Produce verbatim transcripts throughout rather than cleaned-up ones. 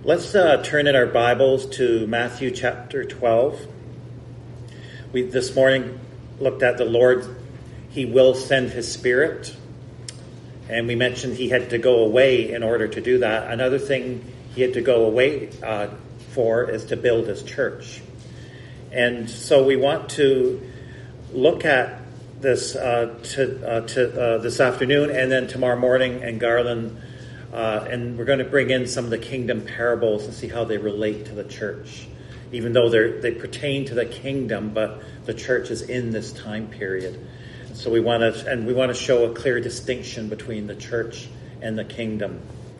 Let's uh, turn in our Bibles to Matthew chapter twelve. We this morning looked at the Lord. He will send his Spirit. And we mentioned he had to go away in order to do that. Another thing he had to go away uh, for is to build his church. And so we want to look at this uh, to, uh, to uh, this afternoon and then tomorrow morning in Garland. Uh, and we're going to bring in some of the kingdom parables and see how they relate to the church. Even though they they pertain to the kingdom, but the church is in this time period. So we want to, and we want to show a clear distinction between the church and the kingdom.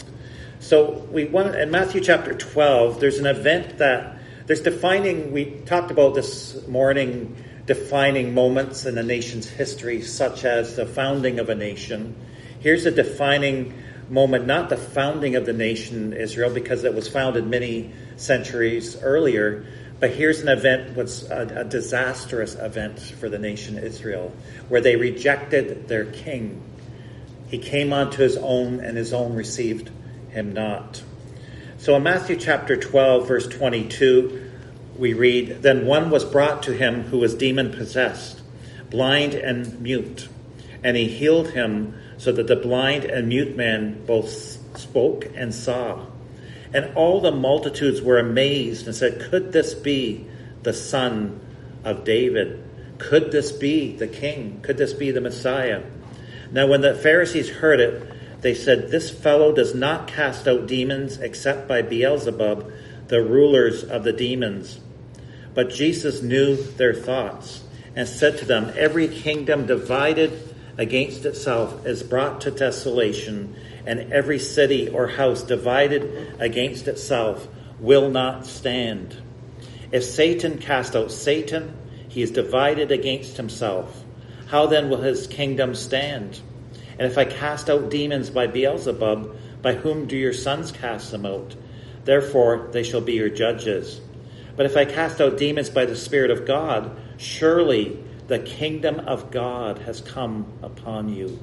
So we want, in Matthew chapter twelve, there's an event that, there's defining, we talked about this morning, defining moments in a nation's history, such as the founding of a nation. Here's a defining moment, not the founding of the nation Israel, because it was founded many centuries earlier, but here's an event, was a, a disastrous event for the nation Israel, where they rejected their king. He came unto his own, and his own received him not. So in Matthew chapter twelve, verse twenty-two, we read, "Then one was brought to him who was demon-possessed, blind and mute, and he healed him, so that the blind and mute man both spoke and saw. And all the multitudes were amazed and said, 'Could this be the Son of David? Could this be the King? Could this be the Messiah?' Now when the Pharisees heard it, they said, 'This fellow does not cast out demons except by Beelzebub, the rulers of the demons.' But Jesus knew their thoughts and said to them, 'Every kingdom divided against itself is brought to desolation, and every city or house divided against itself will not stand. If Satan cast out Satan, he is divided against himself. How then will his kingdom stand? And if I cast out demons by Beelzebub, by whom do your sons cast them out? Therefore they shall be your judges. But if I cast out demons by the Spirit of God, surely the kingdom of God has come upon you.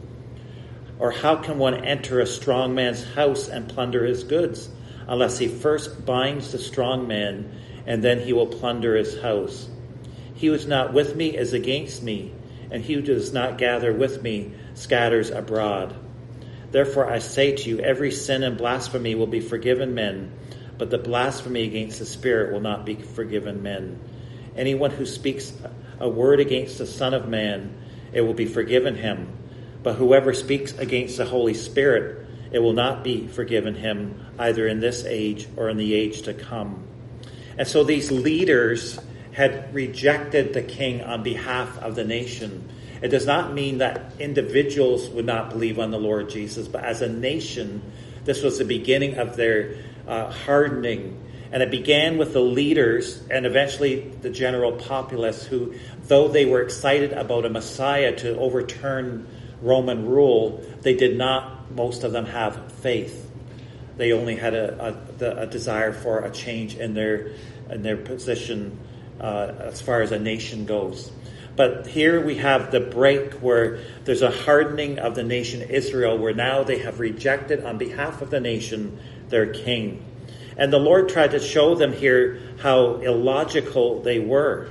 Or how can one enter a strong man's house and plunder his goods, unless he first binds the strong man, and then he will plunder his house? He who is not with me is against me, and he who does not gather with me scatters abroad. Therefore I say to you, every sin and blasphemy will be forgiven men, but the blasphemy against the Spirit will not be forgiven men. Anyone who speaks a word against the Son of Man, it will be forgiven him. But whoever speaks against the Holy Spirit, it will not be forgiven him, either in this age or in the age to come." And so these leaders had rejected the king on behalf of the nation. It does not mean that individuals would not believe on the Lord Jesus, but as a nation, this was the beginning of their uh, hardening. And it began with the leaders and eventually the general populace who, though they were excited about a Messiah to overturn Roman rule, they did not, most of them, have faith. They only had a, a, a desire for a change in their in their position uh, as far as a nation goes. But here we have the break where there's a hardening of the nation Israel, where now they have rejected on behalf of the nation their king. And the Lord tried to show them here how illogical they were.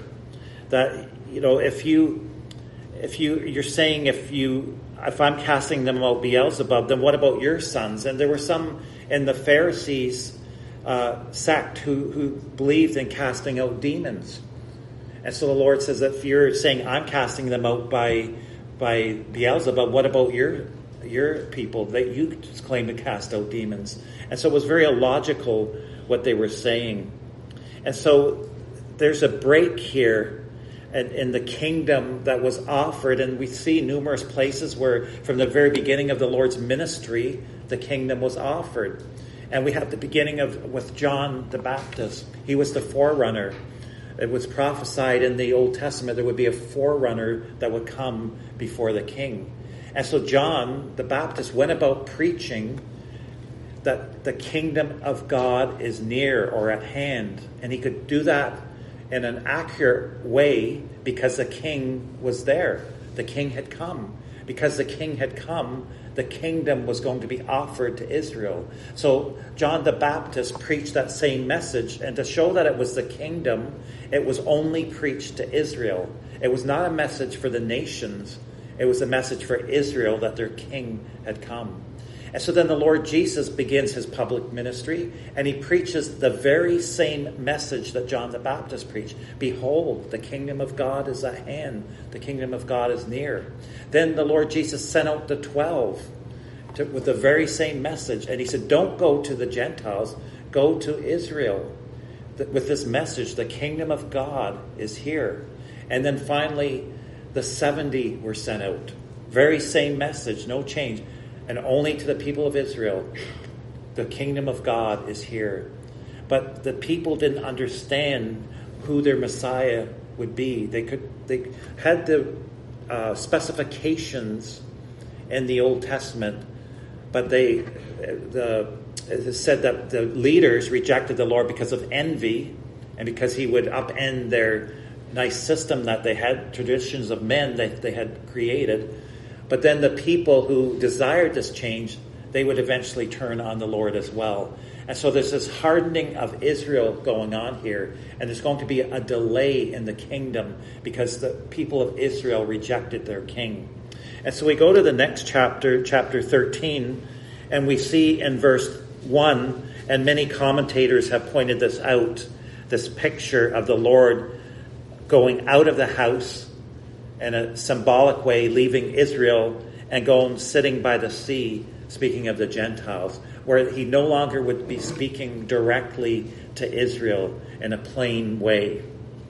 That, you know, if you, if you, you're saying if you, if I'm casting them out Beelzebub, then what about your sons? And there were some in the Pharisees uh, sect who, who believed in casting out demons. And so the Lord says, if you're saying I'm casting them out by, by Beelzebub, what about your your people that you claim to cast out demons? And so it was very illogical what they were saying. And so there's a break here in, in the kingdom that was offered. And we see numerous places where from the very beginning of the Lord's ministry, the kingdom was offered. And we have the beginning of with John the Baptist. He was the forerunner. It was prophesied in the Old Testament there would be a forerunner that would come before the king. And so John the Baptist went about preaching that the kingdom of God is near or at hand. And he could do that in an accurate way because the king was there. The king had come. Because the king had come, the kingdom was going to be offered to Israel. So John the Baptist preached that same message, and to show that it was the kingdom, it was only preached to Israel. It was not a message for the nations. It was a message for Israel that their king had come. And so then the Lord Jesus begins his public ministry, and he preaches the very same message that John the Baptist preached. Behold, the kingdom of God is at hand. The kingdom of God is near. Then the Lord Jesus sent out the twelve to, with the very same message. And he said, don't go to the Gentiles, go to Israel. With this message, the kingdom of God is here. And then finally, the seventy were sent out. Very same message, no change. And only to the people of Israel, the kingdom of God is here. But the people didn't understand who their Messiah would be. They could they had the uh, specifications in the Old Testament, but they the it said that the leaders rejected the Lord because of envy and because he would upend their nice system that they had, traditions of men that they had created. But then the people who desired this change, they would eventually turn on the Lord as well. And so there's this hardening of Israel going on here. And there's going to be a delay in the kingdom because the people of Israel rejected their king. And so we go to the next chapter, chapter thirteen, and we see in verse one, and many commentators have pointed this out, this picture of the Lord going out of the house in a symbolic way, leaving Israel and going sitting by the sea, speaking of the Gentiles, where he no longer would be speaking directly to Israel in a plain way.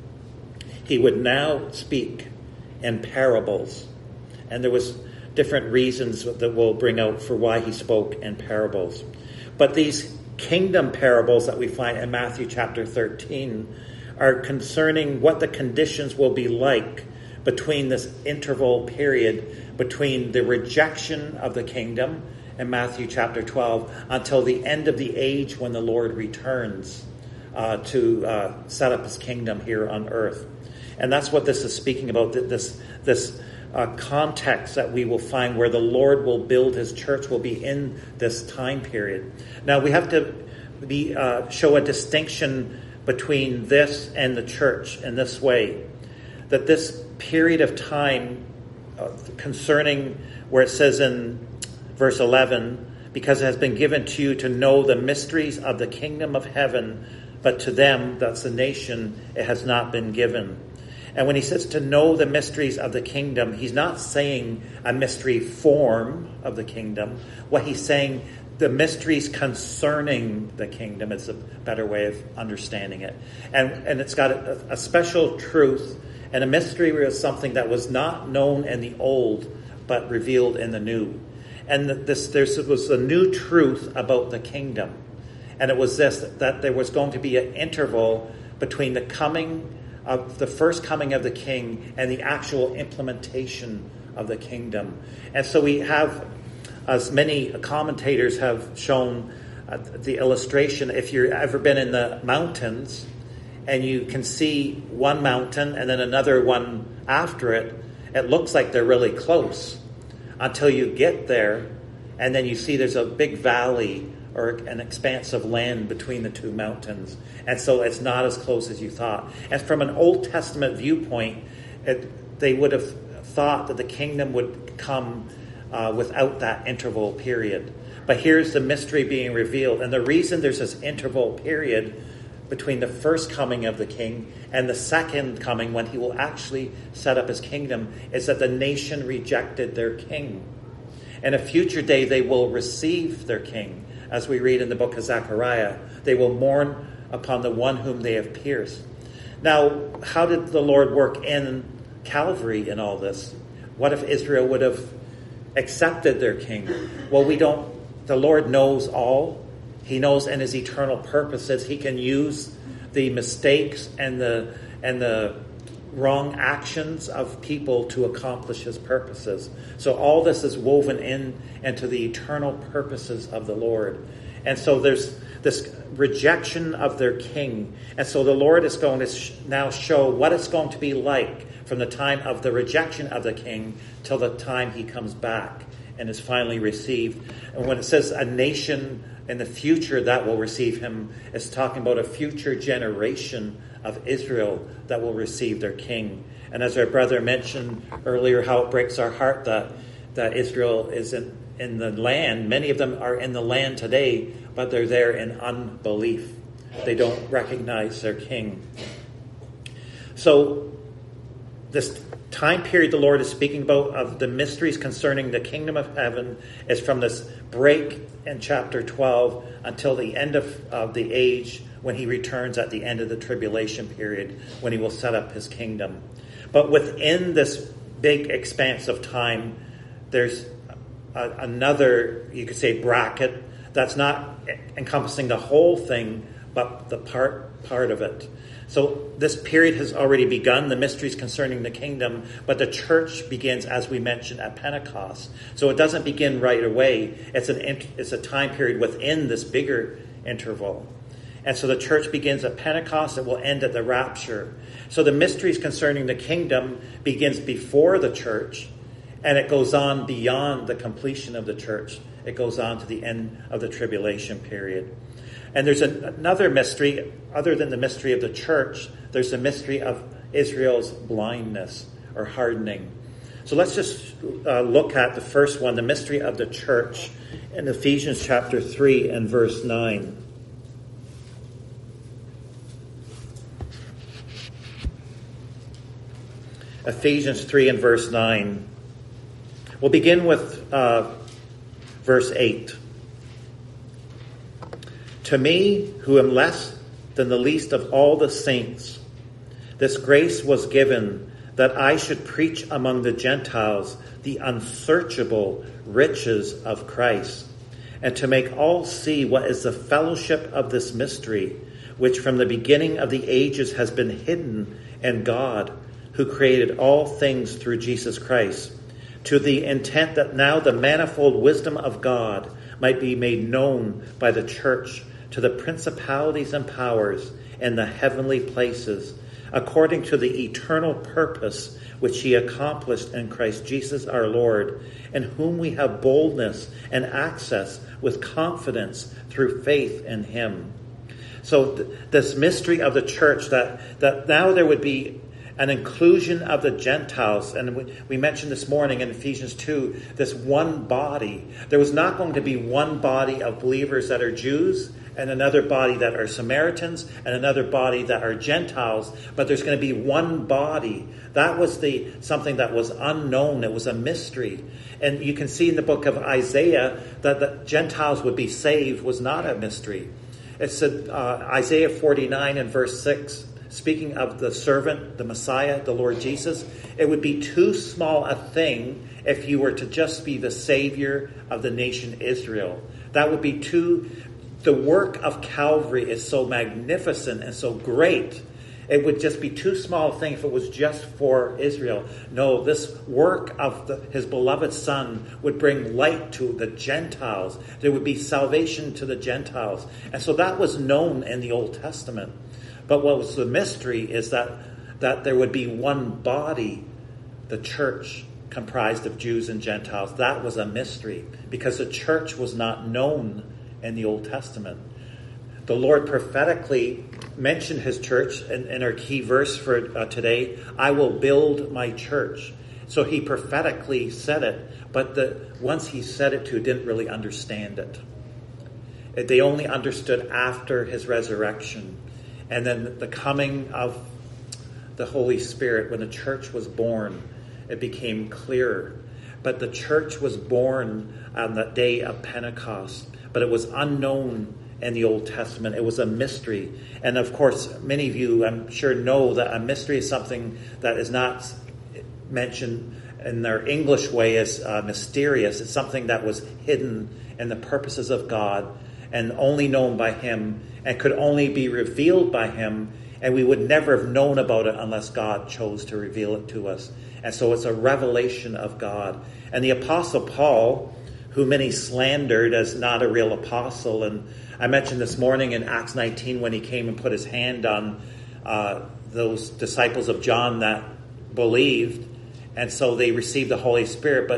He would now speak in parables. And there was different reasons that we'll bring out for why he spoke in parables. But these kingdom parables that we find in Matthew chapter thirteen are concerning what the conditions will be like between this interval period between the rejection of the kingdom in Matthew chapter twelve until the end of the age when the Lord returns uh, to uh, set up his kingdom here on earth. And that's what this is speaking about, this this uh, context that we will find where the Lord will build his church will be in this time period. Now we have to be uh, show a distinction between this and the church in this way, that this period of time uh, concerning where it says in verse eleven, because it has been given to you to know the mysteries of the kingdom of heaven, but to them, that's the nation, it has not been given. And when he says to know the mysteries of the kingdom, he's not saying a mystery form of the kingdom. What he's saying, the mysteries concerning the kingdom is a better way of understanding it. And, and it's got a, a special truth. And a mystery was something that was not known in the old, but revealed in the new. And this there was a new truth about the kingdom. And it was this, that there was going to be an interval between the coming of the first coming of the king and the actual implementation of the kingdom. And so we have, as many commentators have shown, uh, the illustration, if you've ever been in the mountains, and you can see one mountain and then another one after it, it looks like they're really close until you get there, and then you see there's a big valley or an expanse of land between the two mountains. And so it's not as close as you thought. And from an Old Testament viewpoint, it, they would have thought that the kingdom would come uh, without that interval period. But here's the mystery being revealed. And the reason there's this interval period between the first coming of the king and the second coming when he will actually set up his kingdom is that the nation rejected their king. In a future day, they will receive their king. As we read in the book of Zechariah, they will mourn upon the one whom they have pierced. Now, how did the Lord work in Calvary in all this? What if Israel would have accepted their king? Well, we don't. The Lord knows all. He knows in his eternal purposes he can use the mistakes and the and the wrong actions of people to accomplish his purposes. So all this is woven in into the eternal purposes of the Lord. And so there's this rejection of their king. And so the Lord is going to sh- now show what it's going to be like from the time of the rejection of the king till the time he comes back and is finally received. And when it says a nation in the future that will receive him, it's talking about a future generation of Israel that will receive their king. And as our brother mentioned earlier, how it breaks our heart that, that Israel is in, in the land. Many of them are in the land today, but they're there in unbelief. They don't recognize their king. So this time period the Lord is speaking about of the mysteries concerning the kingdom of heaven is from this break in chapter twelve until the end of, of the age when he returns at the end of the tribulation period, when he will set up his kingdom. But within this big expanse of time, there's a, another, you could say, bracket that's not encompassing the whole thing, but the part part of it. So this period has already begun, the mysteries concerning the kingdom, but the church begins, as we mentioned, at Pentecost. So it doesn't begin right away. It's an it's a time period within this bigger interval. And so the church begins at Pentecost. It will end at the rapture. So the mysteries concerning the kingdom begins before the church, and it goes on beyond the completion of the church. It goes on to the end of the tribulation period. And there's an, another mystery, other than the mystery of the church, there's the mystery of Israel's blindness or hardening. So let's just uh, look at the first one, the mystery of the church, in Ephesians chapter three and verse nine. Ephesians three and verse nine. We'll begin with uh, verse eight. To me, who am less than the least of all the saints, this grace was given that I should preach among the Gentiles the unsearchable riches of Christ, and to make all see what is the fellowship of this mystery, which from the beginning of the ages has been hidden in God, who created all things through Jesus Christ, to the intent that now the manifold wisdom of God might be made known by the church to the principalities and powers in the heavenly places, according to the eternal purpose which he accomplished in Christ Jesus our Lord, in whom we have boldness and access with confidence through faith in him. So th- this mystery of the church, that, that now there would be an inclusion of the Gentiles. And we, we mentioned this morning in Ephesians two, this one body. There was not going to be one body of believers that are Jews and another body that are Samaritans and another body that are Gentiles, but there's going to be one body. That was the something that was unknown. It was a mystery. And you can see in the book of Isaiah that the Gentiles would be saved was not a mystery. It said uh, Isaiah forty-nine and verse six, speaking of the servant, the Messiah, the Lord Jesus, it would be too small a thing if you were to just be the Savior of the nation Israel. That would be too... The work of Calvary is so magnificent and so great. It would just be too small a thing if it was just for Israel. No, this work of the, his beloved Son would bring light to the Gentiles. There would be salvation to the Gentiles. And so that was known in the Old Testament. But what was the mystery is that, that there would be one body, the church, comprised of Jews and Gentiles. That was a mystery because the church was not known in the Old Testament. The Lord prophetically mentioned his church in, in our key verse for uh, today, I will build my church. So he prophetically said it, but the once he said it to, didn't really understand it. They only understood after his resurrection. And then the coming of the Holy Spirit, when the church was born, it became clearer. But the church was born on the day of Pentecost, but it was unknown in the Old Testament. It was a mystery. And of course, many of you, I'm sure, know that a mystery is something that is not mentioned in their English way as uh, mysterious. It's something that was hidden in the purposes of God and only known by him and could only be revealed by him. And we would never have known about it unless God chose to reveal it to us. And so it's a revelation of God. And the Apostle Paul, who many slandered as not a real apostle. And I mentioned this morning in Acts nineteen when he came and put his hand on uh, those disciples of John that believed. And so they received the Holy Spirit. But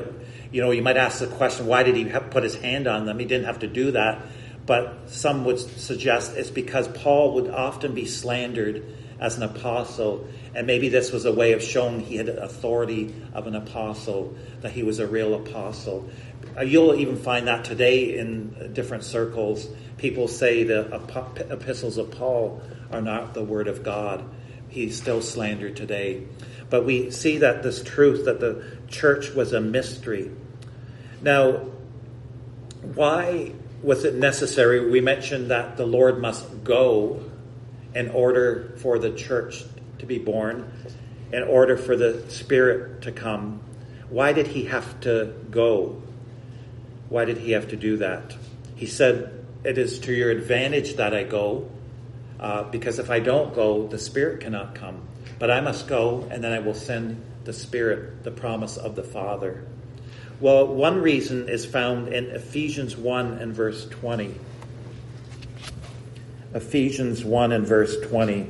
You know, you might ask the question, why did he have put his hand on them? He didn't have to do that. But some would suggest it's because Paul would often be slandered as an apostle. And maybe this was a way of showing he had authority of an apostle, that he was a real apostle. You'll even find that today in different circles. People say the epistles of Paul are not the word of God. He's still slandered today. But we see that this truth, that the church was a mystery. Now, why was it necessary? We mentioned that the Lord must go in order for the church to be born, in order for the Spirit to come. Why did he have to go? Why did he have to do that? He said, it is to your advantage that I go, uh, because if I don't go, the Spirit cannot come. But I must go, and then I will send the Spirit, the promise of the Father. Well, one reason is found in Ephesians one and verse twenty. Ephesians one and verse twenty.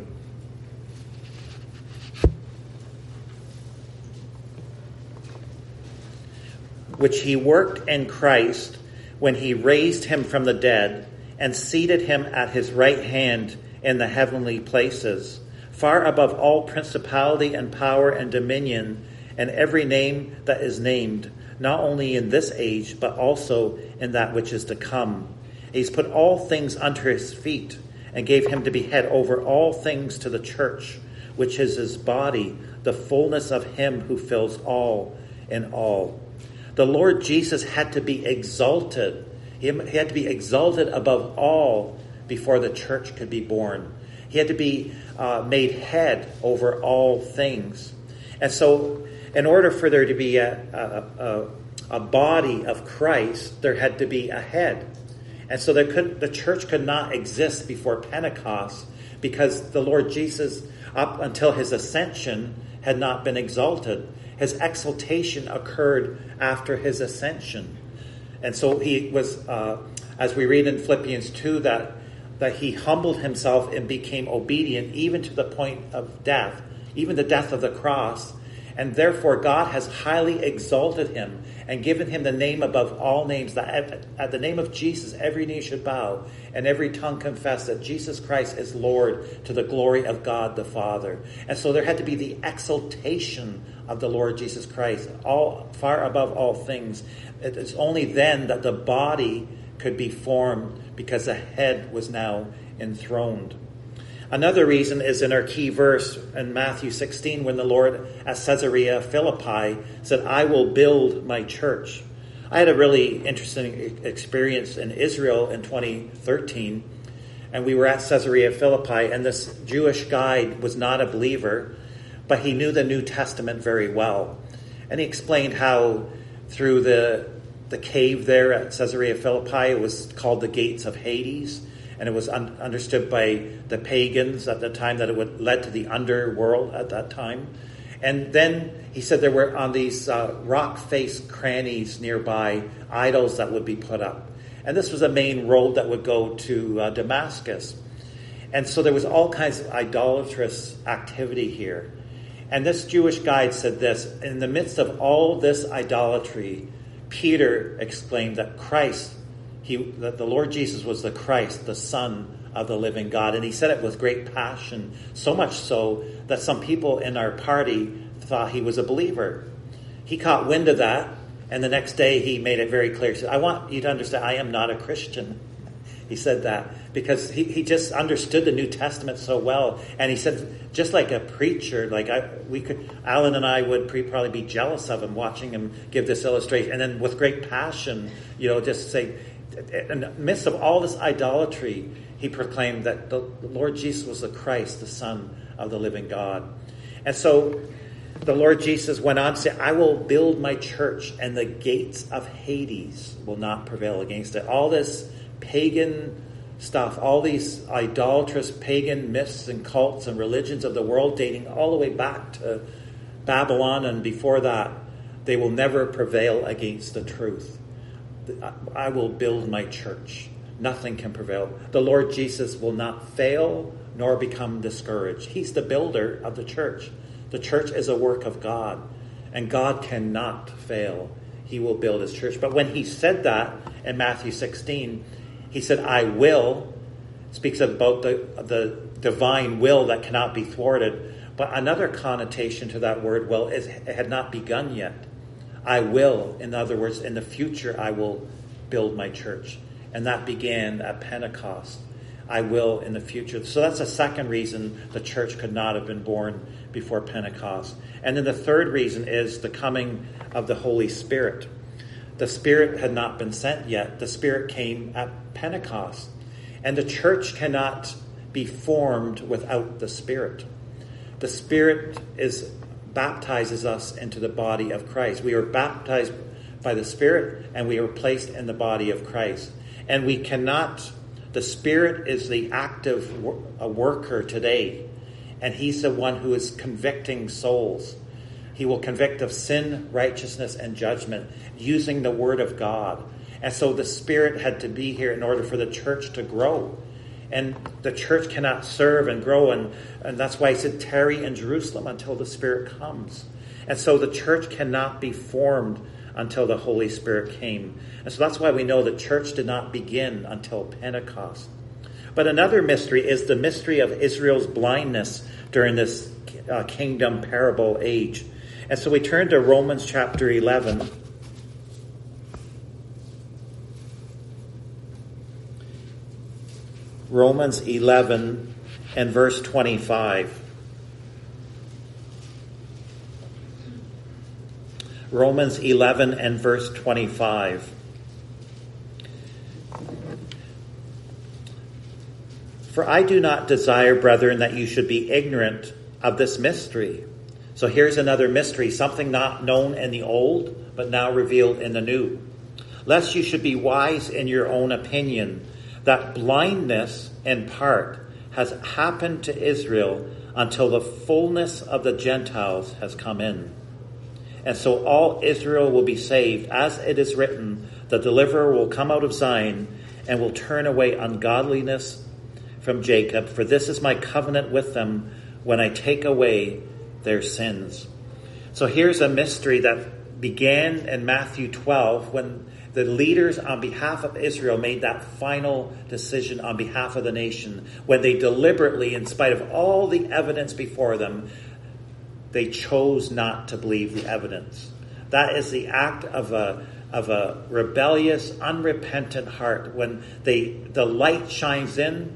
Which he worked in Christ when he raised him from the dead and seated him at his right hand in the heavenly places, far above all principality and power and dominion and every name that is named, not only in this age, but also in that which is to come. He's put all things under his feet and gave him to be head over all things to the church, which is his body, the fullness of him who fills all in all. The Lord Jesus had to be exalted. He had to be exalted above all before the church could be born. He had to be uh, made head over all things. And so in order for there to be a, a, a, a body of Christ, there had to be a head. And so there could, the church could not exist before Pentecost because the Lord Jesus, up until his ascension, had not been exalted. His exaltation occurred after his ascension. And so he was, uh, as we read in Philippians two, that, that he humbled himself and became obedient even to the point of death, even the death of the cross. And therefore God has highly exalted him and given him the name above all names, that at, at the name of Jesus every knee should bow and every tongue confess that Jesus Christ is Lord, to the glory of God the Father. And so there had to be the exaltation of the Lord Jesus Christ, all far above all things. It is only then that the body could be formed, because the head was now enthroned. Another reason is in our key verse in Matthew sixteen, when the Lord at Caesarea Philippi said, I will build my church. I had a really interesting experience in Israel in twenty thirteen, and we were at Caesarea Philippi, and this Jewish guide was not a believer, but he knew the New Testament very well. And he explained how through the, the cave there at Caesarea Philippi, it was called the Gates of Hades. And it was un- understood by the pagans at the time that it would led to the underworld at that time. And then he said there were on these uh, rock-faced crannies nearby idols that would be put up. And this was a main road that would go to uh, Damascus. And so there was all kinds of idolatrous activity here. And this Jewish guide said this: in the midst of all this idolatry, Peter exclaimed that Christ He, that the Lord Jesus was the Christ, the Son of the living God. And he said it with great passion, so much so that some people in our party thought he was a believer. He caught wind of that, and the next day he made it very clear. He said, I want you to understand, I am not a Christian. He said that because he, he just understood the New Testament so well. And he said, just like a preacher, like I, we could, Alan and I would pre- probably be jealous of him watching him give this illustration. And then with great passion, you know, just say, in the midst of all this idolatry, he proclaimed that the Lord Jesus was the Christ, the Son of the living God. And so the Lord Jesus went on to say, I will build my church, and the gates of Hades will not prevail against it. All this pagan stuff, all these idolatrous pagan myths and cults and religions of the world, dating all the way back to Babylon and before that, they will never prevail against the truth. I will build my church. Nothing can prevail. The Lord Jesus will not fail nor become discouraged. He's the builder of the church. The church is a work of God, and God cannot fail. he will build his church. But when he said that in Matthew sixteen, he said, I will, speaks about the, the divine will that cannot be thwarted. But another connotation to that word will is it had not begun yet. I will, in other words, in the future, I will build my church. And that began at Pentecost. I will in the future. So that's a second reason the church could not have been born before Pentecost. And then the third reason is the coming of the Holy Spirit. The Spirit had not been sent yet. The Spirit came at Pentecost. And the church cannot be formed without the Spirit. The Spirit is baptizes us into the body of Christ. We are baptized by the Spirit, and we are placed in the body of Christ. And we cannot, the Spirit is the active a worker today, and he's the one who is convicting souls. He will convict of sin, righteousness, and judgment using the Word of God. And so the Spirit had to be here in order for the church to grow. And the church cannot serve and grow, and, and that's why he said, tarry in Jerusalem until the Spirit comes. And so the church cannot be formed until the Holy Spirit came. And so that's why we know the church did not begin until Pentecost. But another mystery is the mystery of Israel's blindness during this uh, kingdom parable age. And so we turn to Romans chapter eleven. Romans eleven and verse twenty-five. Romans eleven and verse twenty-five. For I do not desire, brethren, that you should be ignorant of this mystery. So here's another mystery, something not known in the old, but now revealed in the new. Lest you should be wise in your own opinion, that blindness in part has happened to Israel until the fullness of the Gentiles has come in. And so all Israel will be saved, as it is written, the deliverer will come out of Zion and will turn away ungodliness from Jacob. For this is my covenant with them when I take away their sins. So here's a mystery that began in Matthew twelve when the leaders on behalf of Israel made that final decision on behalf of the nation, when they deliberately, in spite of all the evidence before them, they chose not to believe the evidence. That is the act of a of a rebellious, unrepentant heart. When they the light shines in,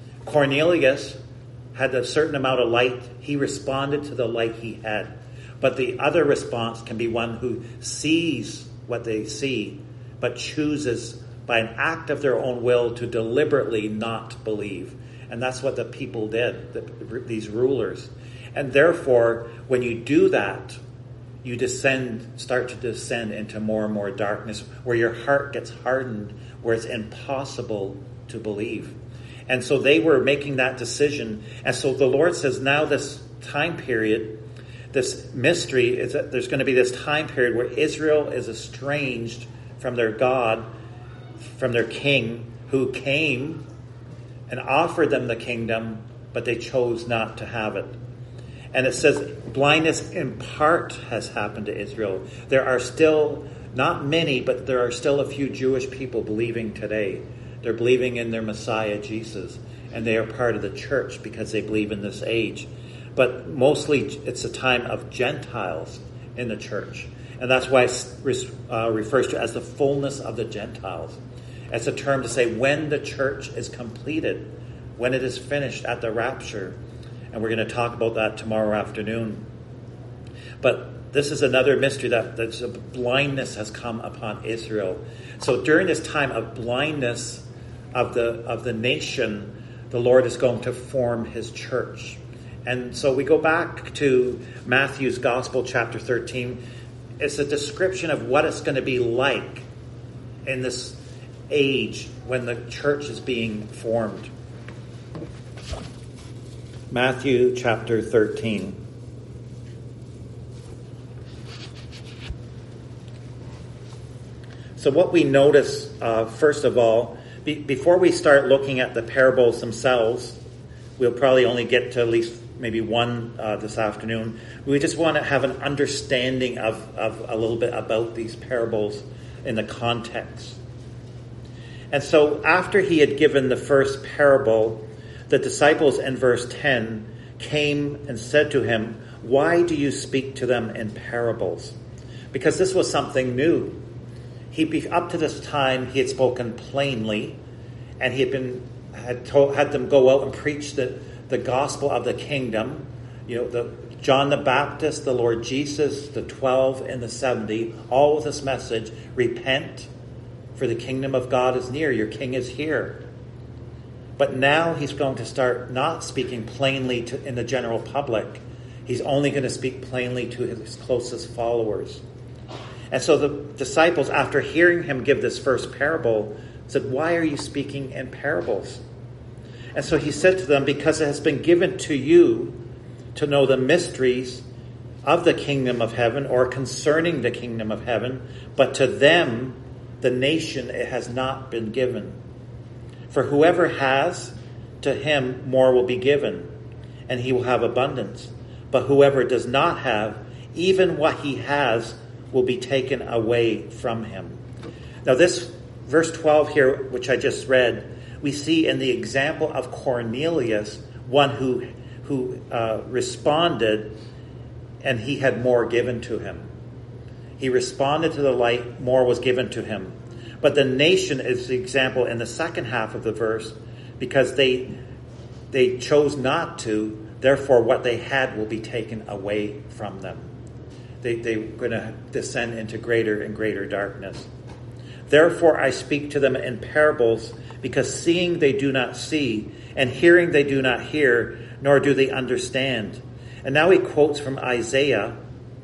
Cornelius had a certain amount of light. He responded to the light he had. But the other response can be one who sees what they see, but chooses by an act of their own will to deliberately not believe. And that's what the people did, the, these rulers. And therefore, when you do that, you descend, start to descend into more and more darkness, where your heart gets hardened, where it's impossible to believe. And so they were making that decision. And so the Lord says, now this time period, this mystery, is that there's going to be this time period where Israel is estranged from their God, from their king, who came and offered them the kingdom, but they chose not to have it. And it says blindness in part has happened to Israel. There are still, not many, but there are still a few Jewish people believing today. They're believing in their Messiah, Jesus, and they are part of the church because they believe in this age. But mostly it's a time of Gentiles in the church. And that's why it uh, refers to as the fullness of the Gentiles. It's a term to say when the church is completed, when it is finished at the rapture. And we're going to talk about that tomorrow afternoon. But this is another mystery, that, that blindness has come upon Israel. So during this time of blindness of the of the nation, the Lord is going to form his church. And so we go back to Matthew's Gospel, chapter thirteen. It's a description of what it's going to be like in this age when the church is being formed. Matthew chapter thirteen. So what we notice, uh, first of all, be, before we start looking at the parables themselves, we'll probably only get to at least maybe one uh, this afternoon. We just want to have an understanding of, of a little bit about these parables in the context. And so after he had given the first parable, the disciples in verse ten came and said to him, "Why do you speak to them in parables?" Because this was something new. He, up to this time, he had spoken plainly, and he had been had told, had them go out and preach the, the gospel of the kingdom. You know, the John the Baptist, the Lord Jesus, the twelve and the seventy, all with this message: repent, for the kingdom of God is near. Your king is here. But now he's going to start not speaking plainly to, in the general public. He's only going to speak plainly to his closest followers. And so the disciples, after hearing him give this first parable, said, "Why are you speaking in parables?" And so he said to them, "Because it has been given to you to know the mysteries of the kingdom of heaven, or concerning the kingdom of heaven, but to them, the nation, it has not been given. For whoever has, to him more will be given, and he will have abundance. But whoever does not have, even what he has will be taken away from him." Now this verse twelve here, which I just read, we see in the example of Cornelius, one who who uh, responded, and he had more given to him. He responded to the light, more was given to him. But the nation is the example in the second half of the verse, because they they chose not to, therefore what they had will be taken away from them. They, they're going to descend into greater and greater darkness. "Therefore I speak to them in parables, because seeing they do not see, and hearing they do not hear, nor do they understand." And now he quotes from Isaiah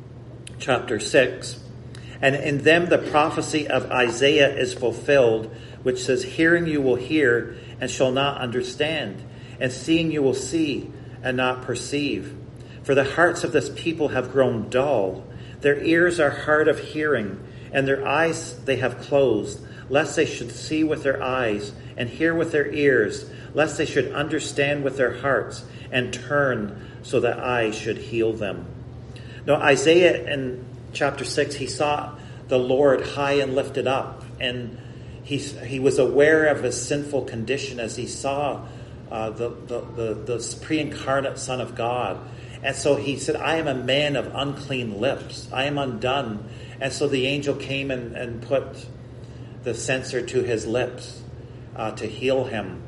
chapter six. "And in them the prophecy of Isaiah is fulfilled, which says, Hearing you will hear, and shall not understand, and seeing you will see, and not perceive. For the hearts of this people have grown dull. Their ears are hard of hearing, and their eyes they have closed, lest they should see with their eyes, and hear with their ears, lest they should understand with their hearts, and turn, so that I should heal them." Now Isaiah in chapter six, he saw the Lord high and lifted up, and he, he was aware of his sinful condition as he saw uh, the, the, the, the pre-incarnate Son of God. And so he said, "I am a man of unclean lips. I am undone." And so the angel came and, and put the censer to his lips uh, to heal him.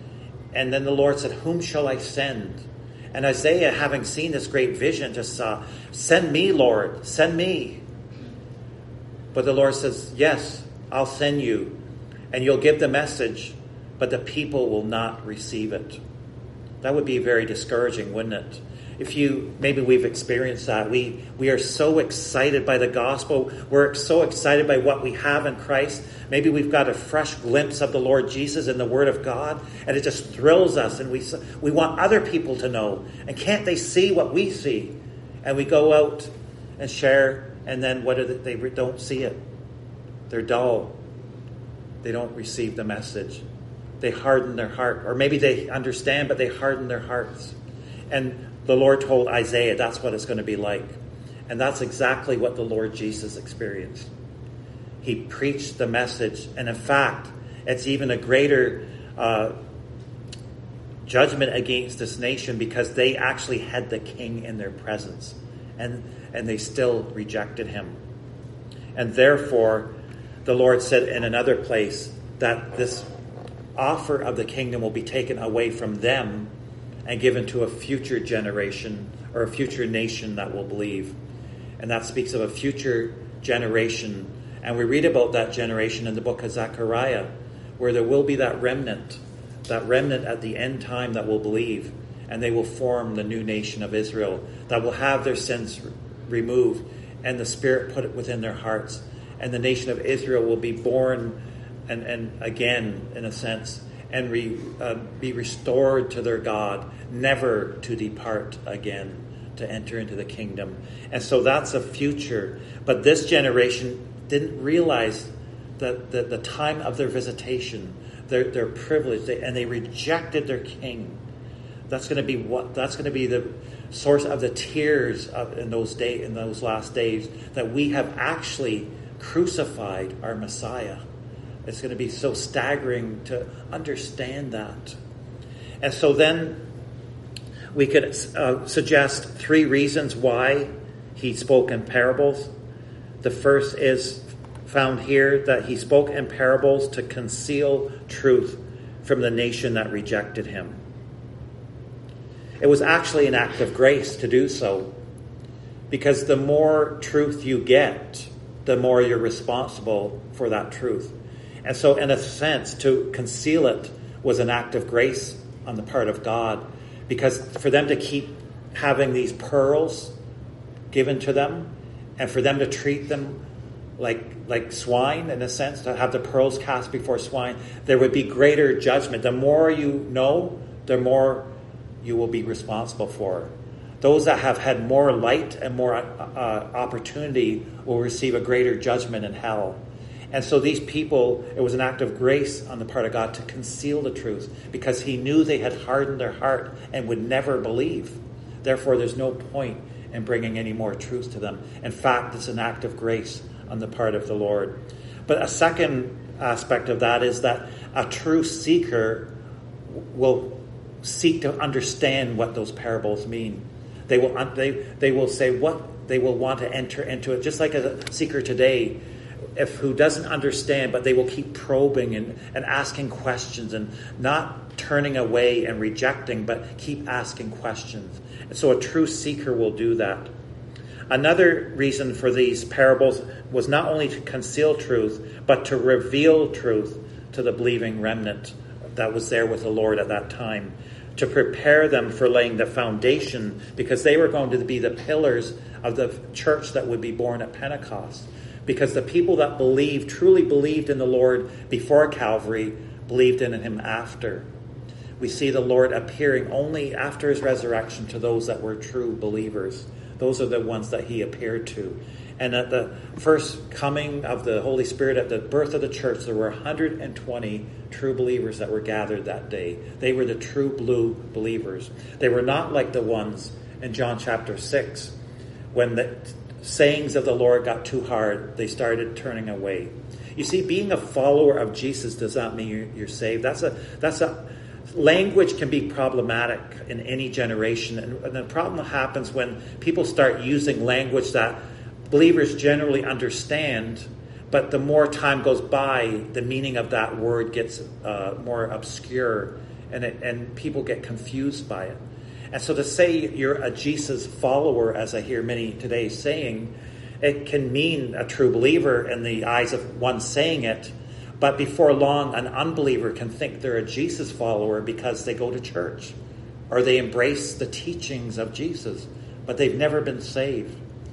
And then the Lord said, "Whom shall I send?" And Isaiah, having seen this great vision, just saw, "Send me, Lord, send me." But the Lord says, "Yes, I'll send you, and you'll give the message, but the people will not receive it." That would be very discouraging, wouldn't it? If you, maybe we've experienced that. We, we are so excited by the gospel. We're so excited by what we have in Christ. Maybe we've got a fresh glimpse of the Lord Jesus in the Word of God, and it just thrills us, and we we want other people to know. And can't they see what we see? And we go out and share, and then what are they? They don't see it. They're dull. They don't receive the message. They harden their heart. Or maybe they understand, but they harden their hearts. And the Lord told Isaiah that's what it's going to be like. And that's exactly what the Lord Jesus experienced. He preached the message. And in fact, it's even a greater uh, judgment against this nation, because they actually had the king in their presence. And, and they still rejected him. And therefore, the Lord said in another place that this offer of the kingdom will be taken away from them and given to a future generation, or a future nation that will believe. And that speaks of a future generation. And we read about that generation in the book of Zechariah, where there will be that remnant, that remnant at the end time that will believe, and they will form the new nation of Israel, that will have their sins removed, and the Spirit put it within their hearts. And the nation of Israel will be born and, and again, in a sense, and re, uh, be restored to their God, never to depart again, to enter into the kingdom. And so that's a future. But this generation didn't realize that the, the time of their visitation, their, their privilege, they, and they rejected their king. That's going to be what. That's going to be the source of the tears of, in those day in those last days, that we have actually crucified our Messiah. It's going to be so staggering to understand that. And so then we could uh, suggest three reasons why he spoke in parables. The first is found here, that he spoke in parables to conceal truth from the nation that rejected him. It was actually an act of grace to do so, because the more truth you get, the more you're responsible for that truth. And so in a sense, to conceal it was an act of grace on the part of God, because for them to keep having these pearls given to them, and for them to treat them like like swine, in a sense, to have the pearls cast before swine, there would be greater judgment. The more you know, the more you will be responsible for. Those that have had more light and more uh, opportunity will receive a greater judgment in hell. And so these people, it was an act of grace on the part of God to conceal the truth, because he knew they had hardened their heart and would never believe. Therefore, there's no point in bringing any more truth to them. In fact, it's an act of grace on the part of the Lord. But a second aspect of that is that a true seeker will seek to understand what those parables mean. They will they they will say what they will want to enter into it, just like a seeker today, if who doesn't understand, but they will keep probing and, and asking questions, and not turning away and rejecting, but keep asking questions. And so a true seeker will do that. Another reason for these parables was not only to conceal truth, but to reveal truth to the believing remnant that was there with the Lord at that time, to prepare them for laying the foundation, because they were going to be the pillars of the church that would be born at Pentecost. Because the people that believed, truly believed in the Lord before Calvary, believed in him after. We see the Lord appearing only after his resurrection to those that were true believers. Those are the ones that he appeared to. And at the first coming of the Holy Spirit, at the birth of the church, there were one hundred twenty true believers that were gathered that day. They were the true blue believers. They were not like the ones in John chapter six, when the sayings of the Lord got too hard, they started turning away. You see, being a follower of Jesus does not mean you're, you're saved. That's a that's a language can be problematic in any generation, and, and the problem happens when people start using language that believers generally understand, but the more time goes by, the meaning of that word gets uh, more obscure, and it, and people get confused by it. And so to say you're a Jesus follower, as I hear many today saying, it can mean a true believer in the eyes of one saying it, but before long, an unbeliever can think they're a Jesus follower because they go to church or they embrace the teachings of Jesus, but they've never been saved.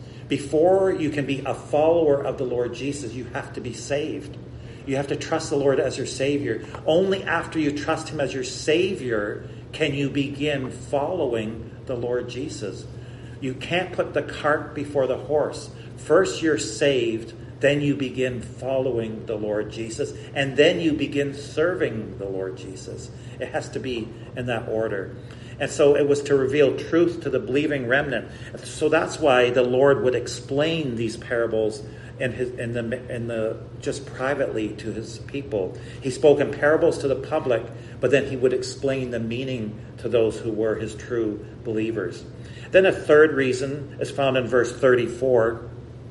Before you can be a follower of the Lord Jesus, you have to be saved. You have to trust the Lord as your Savior. Only after you trust him as your Savior can you begin following the Lord Jesus. You can't put the cart before the horse. First you're saved, then you begin following the Lord Jesus, and then you begin serving the Lord Jesus. It has to be in that order. And so it was to reveal truth to the believing remnant. So that's why the Lord would explain these parables in his in the in the just privately to his people. He spoke in parables to the public, but then he would explain the meaning to those who were his true believers. Then a third reason is found in verse thirty-four.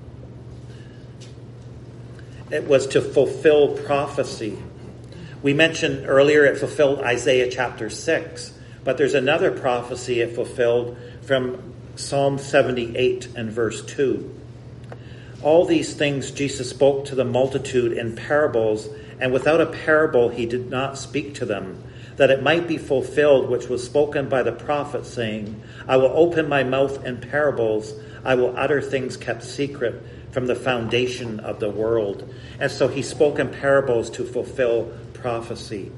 It was to fulfill prophecy. We mentioned earlier it fulfilled Isaiah chapter six, but there's another prophecy it fulfilled from Psalm seventy-eight and verse two. All these things Jesus spoke to the multitude in parables, and without a parable he did not speak to them, that it might be fulfilled which was spoken by the prophet, saying, I will open my mouth in parables, I will utter things kept secret from the foundation of the world. And so he spoke in parables to fulfill prophecy.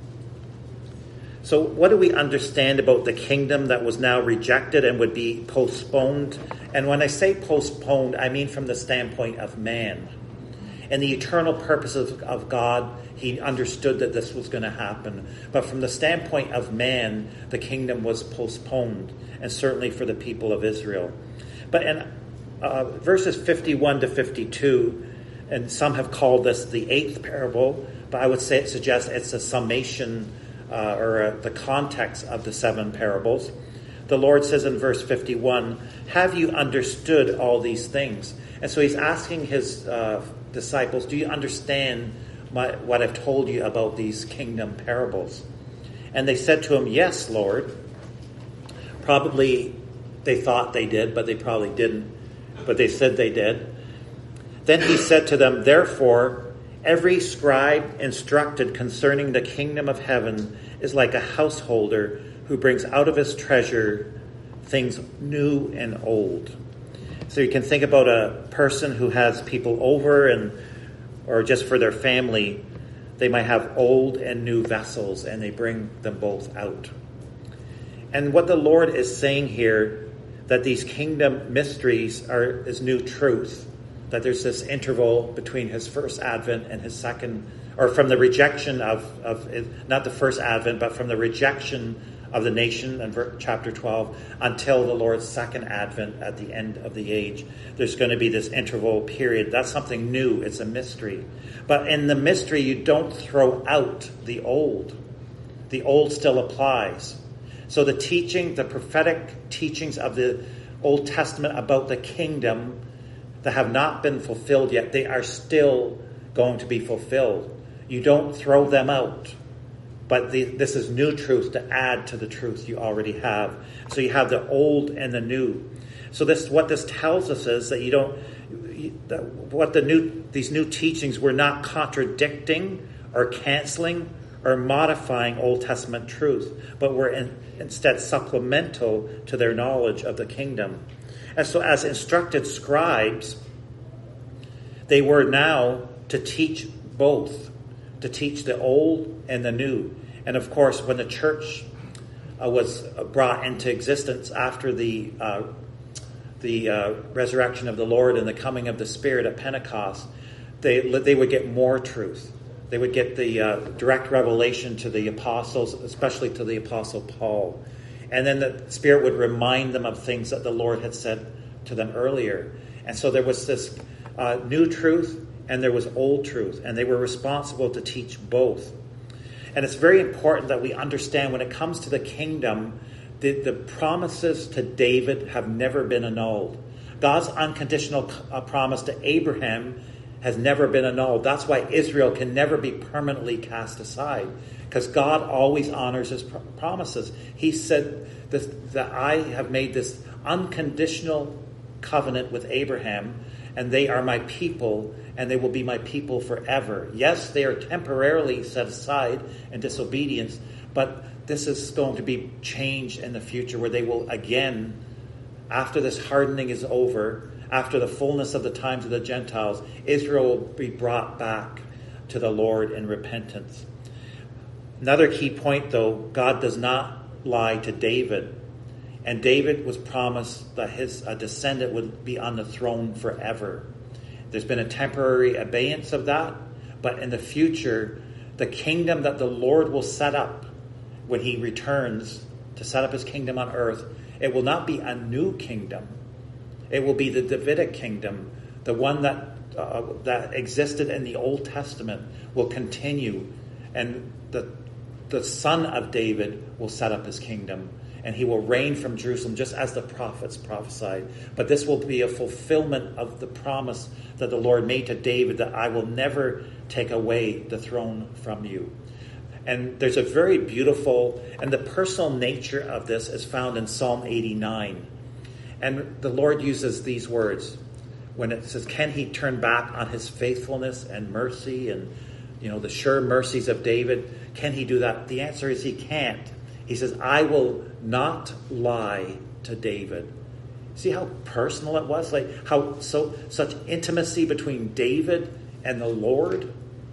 So what do we understand about the kingdom that was now rejected and would be postponed? And when I say postponed, I mean from the standpoint of man. In the eternal purposes of, of God, he understood that this was going to happen. But from the standpoint of man, the kingdom was postponed, and certainly for the people of Israel. But in uh, verses fifty-one to fifty-two, and some have called this the eighth parable, but I would say it suggests it's a summation uh, or a, the context of the seven parables. The Lord says in verse fifty-one, "Have you understood all these things?" And so he's asking his uh, disciples, do you understand my, what I've told you about these kingdom parables? And they said to him, "Yes, Lord." Probably they thought they did, but they probably didn't. But they said they did. Then he said to them, "Therefore, every scribe instructed concerning the kingdom of heaven is like a householder who brings out of his treasure things new and old." So you can think about a person who has people over, and or just for their family, they might have old and new vessels, and they bring them both out. And what the Lord is saying here, that these kingdom mysteries are is new truth, that there's this interval between his first advent and his second, or from the rejection of, of not the first advent, but from the rejection of the nation in chapter twelve until the Lord's second advent at the end of the age. There's going to be this interval period. That's something new. It's a mystery. But in the mystery, you don't throw out the old. The old still applies. So the teaching, the prophetic teachings of the Old Testament about the kingdom that have not been fulfilled yet, they are still going to be fulfilled. You don't throw them out. But the, this is new truth to add to the truth you already have. So you have the old and the new. So this, what this tells us is that you don't, you, that what the new, these new teachings were not contradicting or canceling or modifying Old Testament truth, but were in, instead supplemental to their knowledge of the kingdom. And so as instructed scribes, they were now to teach both, to teach the old and the new. And of course, when the church uh, was brought into existence after the uh, the uh, resurrection of the Lord and the coming of the Spirit at Pentecost, they they would get more truth. They would get the uh, direct revelation to the apostles, especially to the apostle Paul. And then the Spirit would remind them of things that the Lord had said to them earlier. And so there was this uh, new truth and there was old truth, and they were responsible to teach both. And it's very important that we understand when it comes to the kingdom, the, the promises to David have never been annulled. God's unconditional uh, promise to Abraham has never been annulled. That's why Israel can never be permanently cast aside, because God always honors his pr- promises. He said this, that I have made this unconditional covenant with Abraham, and they are my people, and they will be my people forever. Yes, they are temporarily set aside in disobedience, but this is going to be changed in the future, where they will again, after this hardening is over, after the fullness of the times of the Gentiles, Israel will be brought back to the Lord in repentance. Another key point, though, God does not lie to David. And David was promised that his uh, descendant would be on the throne forever. There's been a temporary abeyance of that, but in the future, the kingdom that the Lord will set up when he returns to set up his kingdom on earth, it will not be a new kingdom. It will be the Davidic kingdom, the one that uh, that existed in the Old Testament will continue, and the the son of David will set up his kingdom, and he will reign from Jerusalem just as the prophets prophesied. But this will be a fulfillment of the promise that the Lord made to David, that I will never take away the throne from you. And there's a very beautiful, and the personal nature of this is found in Psalm eighty-nine. And the Lord uses these words when it says, can he turn back on his faithfulness and mercy and, you know, the sure mercies of David? Can he do that? The answer is he can't. He says, I will not lie to David. See how personal it was? Like how so such intimacy between David and the Lord?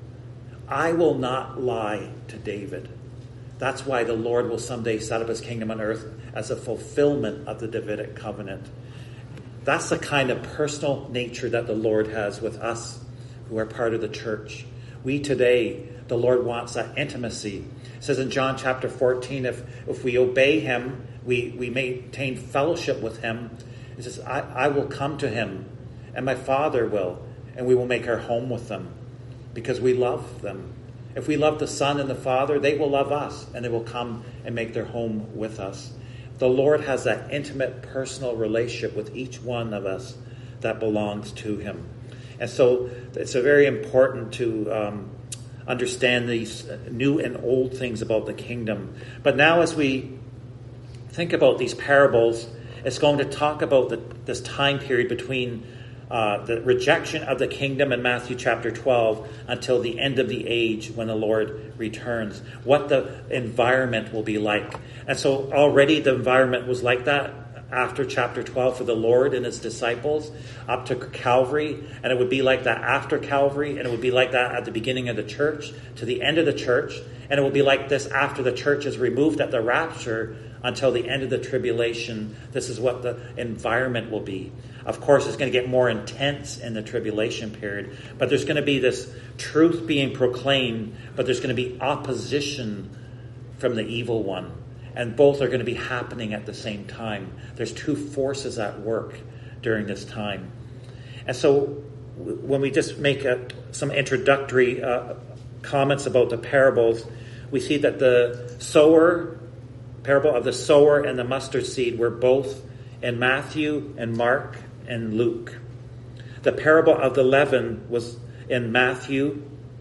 I will not lie to David. That's why the Lord will someday set up his kingdom on earth as a fulfillment of the Davidic covenant. That's the kind of personal nature that the Lord has with us who are part of the church. We today, the Lord wants that intimacy. It says in John chapter fourteen, if, if we obey him, we, we maintain fellowship with him. It says, I, I will come to him, and my Father will, and we will make our home with them, because we love them. If we love the Son and the Father, they will love us, and they will come and make their home with us. The Lord has that intimate, personal relationship with each one of us that belongs to him. And so it's a very important to um, understand these new and old things about the kingdom. But now as we think about these parables, it's going to talk about the, this time period between uh, the rejection of the kingdom in Matthew chapter twelve until the end of the age when the Lord returns. What the environment will be like. And so already the environment was like that after chapter twelve for the Lord and his disciples up to Calvary. And it would be like that after Calvary. And it would be like that at the beginning of the church to the end of the church. And it will be like this after the church is removed at the rapture until the end of the tribulation. This is what the environment will be. Of course, it's going to get more intense in the tribulation period. But there's going to be this truth being proclaimed. But there's going to be opposition from the evil one. And both are going to be happening at the same time. There's two forces at work during this time. And so when we just make a, some introductory uh, comments about the parables, we see that the sower, parable of the sower and the mustard seed were both in Matthew and Mark and Luke. The parable of the leaven was in Matthew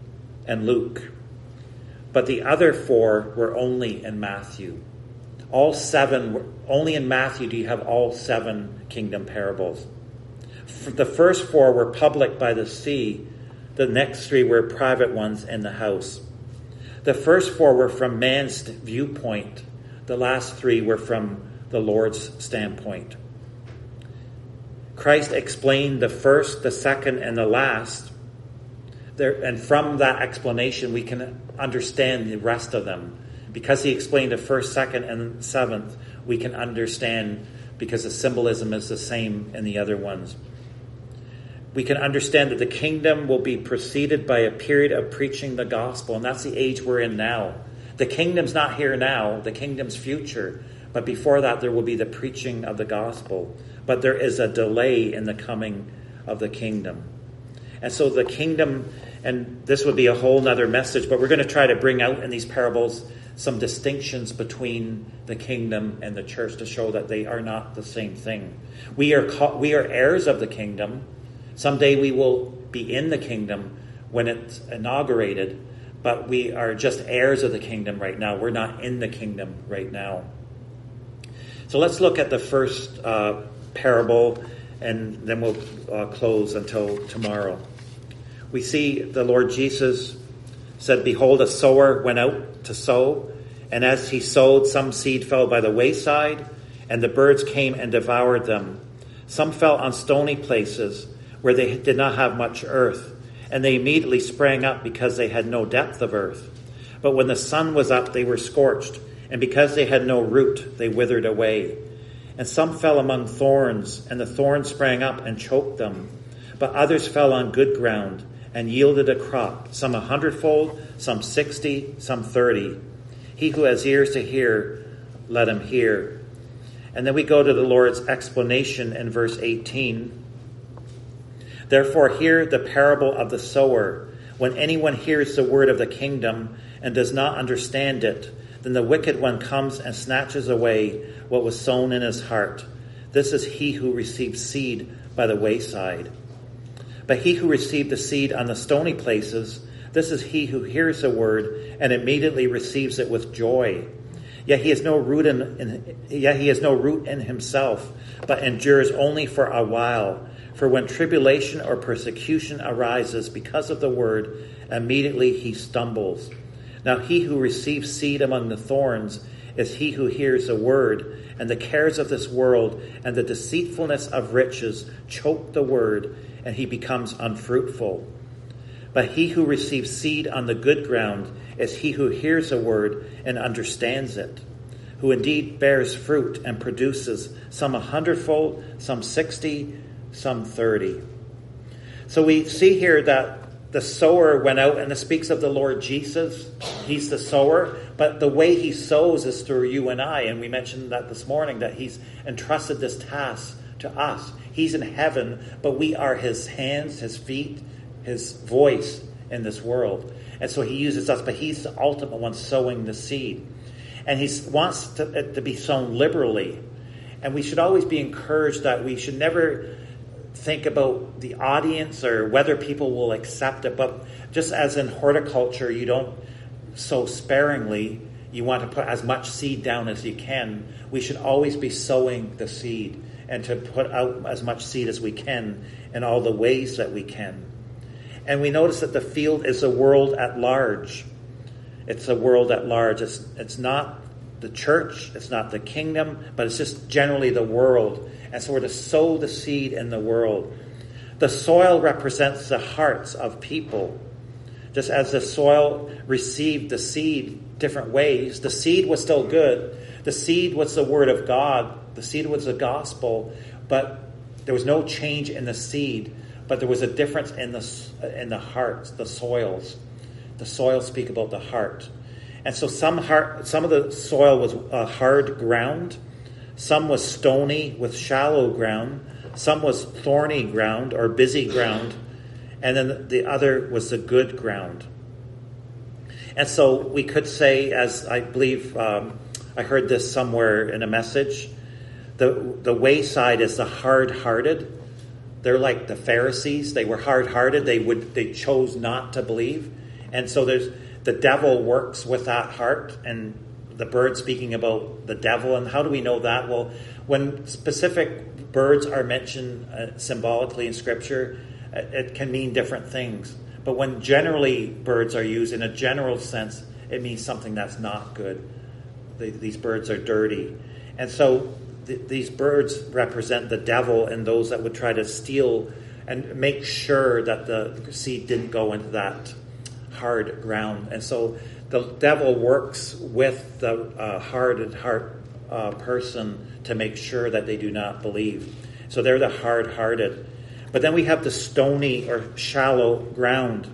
and Luke. But the other four were only in Matthew. All seven, were, only in Matthew do you have all seven kingdom parables. The first four were public by the sea. The next three were private ones in the house. The first four were from man's viewpoint. The last three were from the Lord's standpoint. Christ explained the first, the second, and the last. There, and from that explanation, we can understand the rest of them. Because he explained the first, second, and seventh, we can understand because the symbolism is the same in the other ones. We can understand that the kingdom will be preceded by a period of preaching the gospel, and that's the age we're in now. The kingdom's not here now, the kingdom's future, but before that there will be the preaching of the gospel. But there is a delay in the coming of the kingdom. And so the kingdom, and this would be a whole nother message, but we're going to try to bring out in these parables some distinctions between the kingdom and the church to show that they are not the same thing. We are ca- we are heirs of the kingdom. Someday we will be in the kingdom when it's inaugurated, but we are just heirs of the kingdom right now. We're not in the kingdom right now. So let's look at the first uh, parable, and then we'll uh, close until tomorrow. We see the Lord Jesus said, "Behold, a sower went out to sow, and as he sowed, some seed fell by the wayside, and the birds came and devoured them. Some fell on stony places where they did not have much earth, and they immediately sprang up because they had no depth of earth. But when the sun was up, they were scorched, and because they had no root, they withered away. And some fell among thorns, and the thorns sprang up and choked them. But others fell on good ground and yielded a crop, some a hundredfold, some sixty, some thirty. He who has ears to hear, let him hear." And then we go to the Lord's explanation in verse eighteen. "Therefore hear the parable of the sower. When anyone hears the word of the kingdom and does not understand it, then the wicked one comes and snatches away what was sown in his heart. This is he who received seed by the wayside. But he who received the seed on the stony places, this is he who hears the word and immediately receives it with joy. Yet he has no root in, in yet he has no root in himself, but endures only for a while. For when tribulation or persecution arises because of the word, immediately he stumbles. Now he who receives seed among the thorns is he who hears the word, and the cares of this world and the deceitfulness of riches choke the word, and he becomes unfruitful. But he who receives seed on the good ground is he who hears the word and understands it, who indeed bears fruit and produces some a hundredfold, some sixty, some thirty." So we see here that the sower went out, and it speaks of the Lord Jesus. He's the sower, but the way he sows is through you and I. And we mentioned that this morning, that he's entrusted this task to us. He's in heaven, but we are his hands, his feet, his voice in this world. And so he uses us, but he's the ultimate one sowing the seed. And he wants to, it to be sown liberally. And we should always be encouraged that we should never think about the audience or whether people will accept it. But just as in horticulture, you don't sow sparingly. You want to put as much seed down as you can. We should always be sowing the seed and to put out as much seed as we can in all the ways that we can. And we notice that the field is a world at large. It's a world at large. It's, it's not the church, it's not the kingdom, but it's just generally the world. And so we're to sow the seed in the world. The soil represents the hearts of people. Just as the soil received the seed different ways, the seed was still good. The seed was the word of God. The seed was the gospel, but there was no change in the seed. But there was a difference in the in the hearts, the soils. The soils speak about the heart. And so some heart, some of the soil was uh, hard ground. Some was stony with shallow ground. Some was thorny ground or busy ground. And then the other was the good ground. And so we could say, as I believe um, I heard this somewhere in a message, the, the wayside is the hard-hearted. They're like the Pharisees. They were hard-hearted. They would they chose not to believe. And so there's the devil works with that heart, and the bird speaking about the devil. And how do we know that? Well, when specific birds are mentioned uh, symbolically in Scripture, uh, it can mean different things. But when generally birds are used in a general sense, it means something that's not good. They, these birds are dirty. And so th- these birds represent the devil and those that would try to steal and make sure that the seed didn't go into that hard ground. And so the devil works with the uh, hard heart uh, person to make sure that they do not believe. So they're the hard-hearted. But then we have the stony or shallow ground.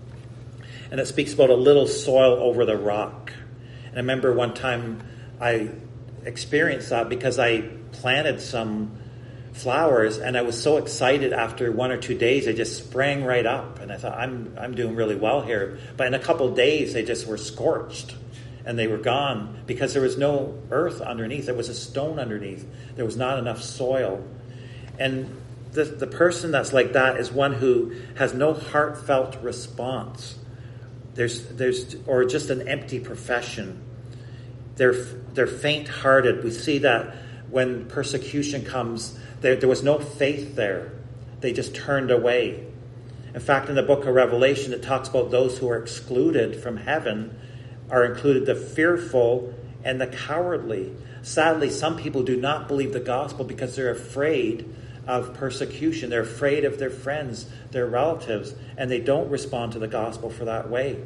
And it speaks about a little soil over the rock. And I remember one time I experienced that because I planted some flowers, and I was so excited after one or two days, they just sprang right up. And I thought, I'm I'm doing really well here. But in a couple of days, they just were scorched, and they were gone because there was no earth underneath. There was a stone underneath. There was not enough soil. And the, the person that's like that is one who has no heartfelt response. There's there's or just an empty profession. They're they're faint-hearted. We see that when persecution comes, there, there was no faith there. They just turned away. In fact, in the book of Revelation, it talks about those who are excluded from heaven are included the fearful and the cowardly. Sadly, some people do not believe the gospel because they're afraid of persecution. They're afraid of their friends, their relatives, and they don't respond to the gospel for that way.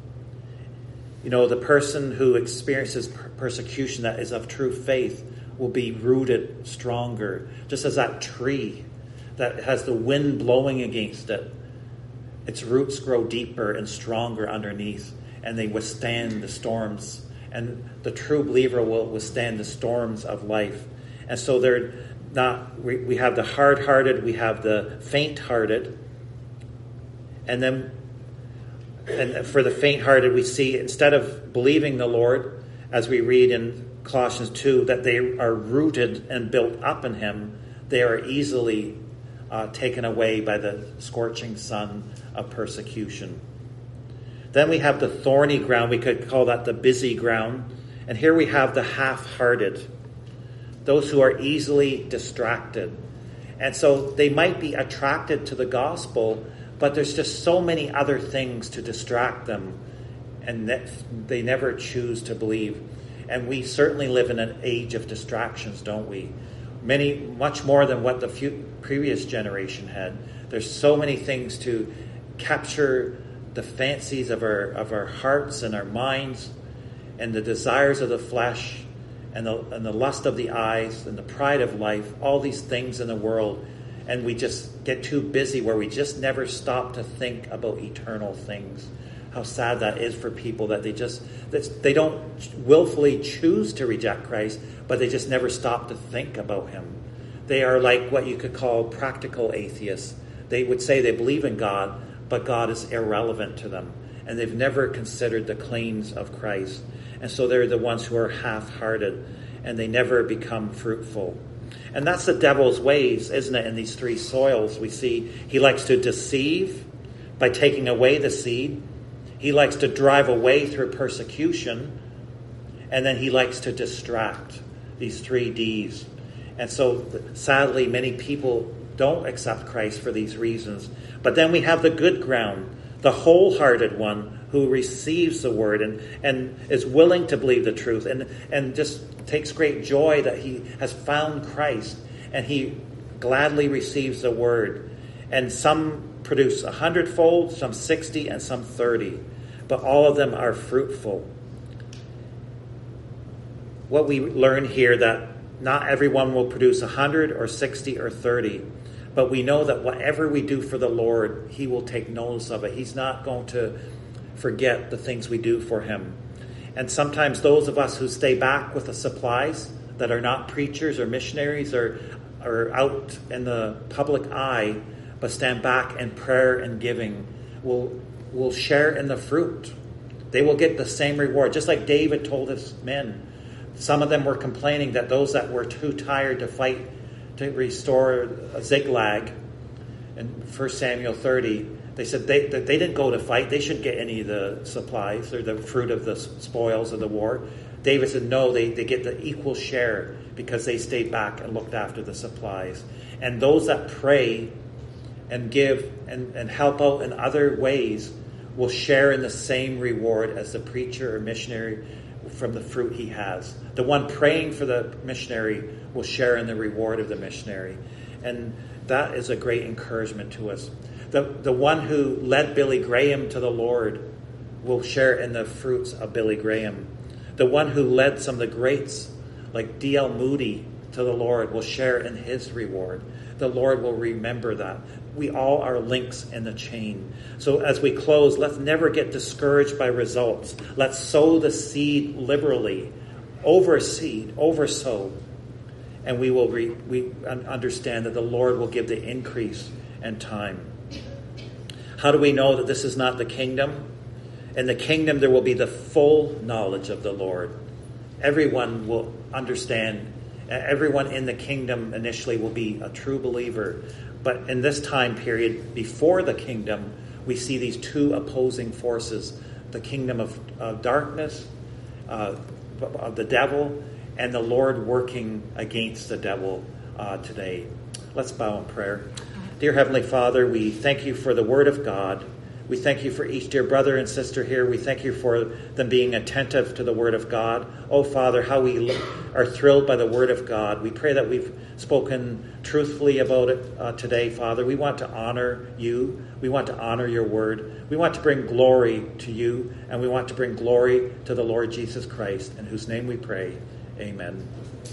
You know, the person who experiences persecution that is of true faith will be rooted stronger, just as that tree that has the wind blowing against it. Its roots grow deeper and stronger underneath, and they withstand the storms. And the true believer will withstand the storms of life. And so they're not, we, we have the hard-hearted, we have the faint-hearted. And then, and for the faint-hearted, we see instead of believing the Lord, as we read in Colossians two, that they are rooted and built up in him, they are easily uh, taken away by the scorching sun of persecution. Then we have the thorny ground. We could call that the busy ground. And here we have the half-hearted, those who are easily distracted. And so they might be attracted to the gospel, but there's just so many other things to distract them, and that they never choose to believe. And we certainly live in an age of distractions, don't we? Many, much more than what the few, previous generation had. There's so many things to capture the fancies of our of our hearts and our minds, and the desires of the flesh, and the and the lust of the eyes, and the pride of life. All these things in the world, And we just get too busy where we just never stop to think about eternal things. How sad that is for people that they just, that they don't willfully choose to reject Christ, but they just never stop to think about him. They are like what you could call practical atheists. They would say they believe in God, but God is irrelevant to them. And they've never considered the claims of Christ. And so they're the ones who are half-hearted, and they never become fruitful. And that's the devil's ways, isn't it, in these three soils? We see he likes to deceive by taking away the seed. He likes to drive away through persecution. And then he likes to distract, these three D's. And so, sadly, many people don't accept Christ for these reasons. But then we have the good ground, the wholehearted one who receives the word and, and is willing to believe the truth and, and just takes great joy that he has found Christ, and he gladly receives the word. And some produce a hundredfold, some sixty, and some thirty. But all of them are fruitful. What we learn here, that not everyone will produce a hundred or sixty or thirty. But we know that whatever we do for the Lord, he will take notice of it. He's not going to forget the things we do for him. And sometimes those of us who stay back with the supplies that are not preachers or missionaries or are out in the public eye, but stand back in prayer and giving, will will share in the fruit. They will get the same reward. Just like David told his men. Some of them were complaining that those that were too tired to fight to restore Ziklag in First Samuel thirty, they said they, that they didn't go to fight. They shouldn't get any of the supplies or the fruit of the spoils of the war. David said, no, they, they get the equal share because they stayed back and looked after the supplies. And those that pray and give and, and help out in other ways will share in the same reward as the preacher or missionary from the fruit he has. The one praying for the missionary will share in the reward of the missionary. And that is a great encouragement to us. The, the one who led Billy Graham to the Lord will share in the fruits of Billy Graham. The one who led some of the greats like D L Moody to the Lord will share in his reward. The Lord will remember that. We all are links in the chain. So as we close, let's never get discouraged by results. Let's sow the seed liberally. Overseed, oversow. And we will re, we understand that the Lord will give the increase and time. How do we know that this is not the kingdom? In the kingdom, there will be the full knowledge of the Lord. Everyone will understand. Everyone in the kingdom initially will be a true believer. But in this time period, before the kingdom, we see these two opposing forces. The kingdom of, of darkness, uh, of the devil, and the Lord working against the devil uh, today. Let's bow in prayer. Dear Heavenly Father, we thank you for the Word of God. We thank you for each dear brother and sister here. We thank you for them being attentive to the Word of God. Oh, Father, how we are thrilled by the Word of God. We pray that we've spoken truthfully about it uh, today, Father. We want to honor you. We want to honor your Word. We want to bring glory to you, and we want to bring glory to the Lord Jesus Christ, in whose name we pray. Amen.